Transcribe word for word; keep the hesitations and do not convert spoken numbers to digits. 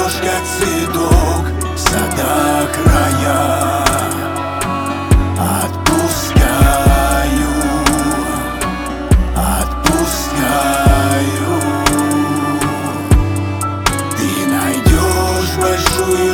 цветешь, как цветок в садах рая. Отпускаю, отпускаю. Ты найдешь большую